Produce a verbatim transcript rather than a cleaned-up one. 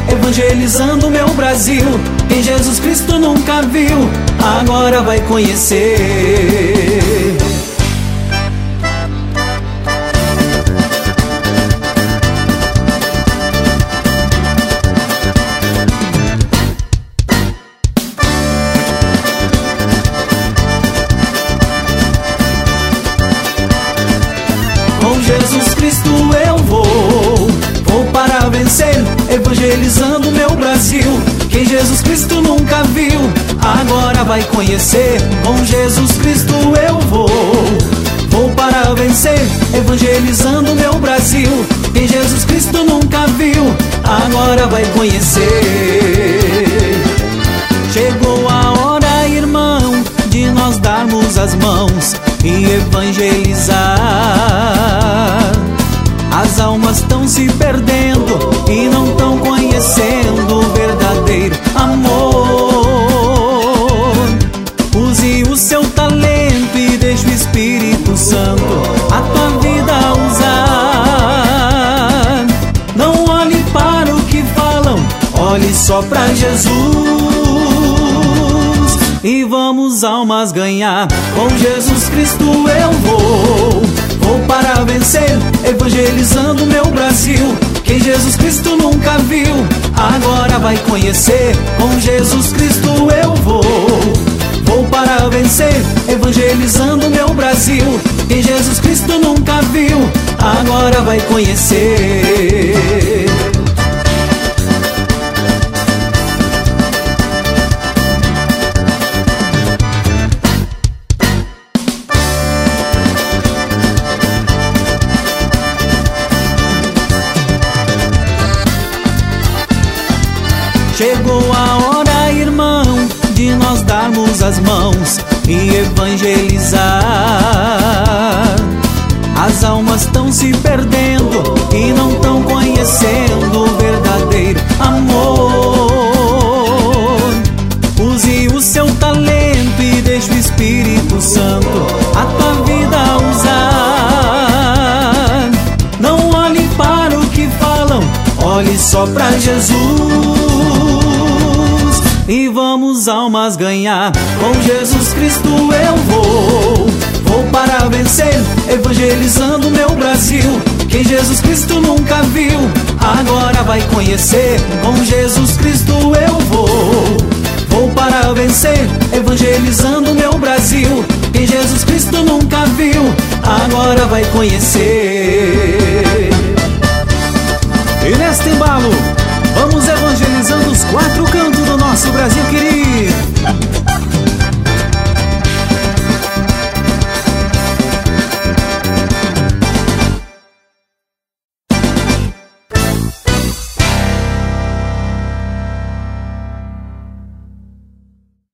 evangelizando meu Brasil. Quem Jesus Cristo nunca viu, agora vai conhecer. Com Jesus Cristo eu vou, vou para vencer, evangelizando meu Brasil. Quem Jesus Cristo nunca viu, agora vai conhecer. Com Jesus Cristo eu vou, vou para vencer, evangelizando meu Brasil. Quem Jesus Cristo nunca viu, agora vai conhecer. Chegou a hora, irmão, de nós darmos as mãos e evangelizar. As almas estão se perdendo e não estão conhecendo o verdadeiro amor. Use o seu talento e deixe o Espírito Santo a tua vida usar. Não olhe para o que falam, olhe só para Jesus. E vamos almas ganhar. Com Jesus Cristo eu vou, vou para vencer, evangelizando meu Brasil. Quem Jesus Cristo nunca viu, agora vai conhecer. Com Jesus Cristo eu vou, vou para vencer, evangelizando meu Brasil. Quem Jesus Cristo nunca viu, agora vai conhecer. Chegou a hora, irmão, de nós darmos as mãos e evangelizar. As almas estão se perdendo e não estão conhecendo o verdadeiro amor. Use o seu talento e deixe o Espírito Santo a tua vida usar. Não olhe para o que falam, olhe só para Jesus. E vamos almas ganhar. Com Jesus Cristo eu vou, vou para vencer, evangelizando meu Brasil. Quem Jesus Cristo nunca viu, agora vai conhecer. Com Jesus Cristo eu vou, vou para vencer, evangelizando meu Brasil. Quem Jesus Cristo nunca viu, agora vai conhecer. E neste embalo, vamos evangelizando os quatro cantos.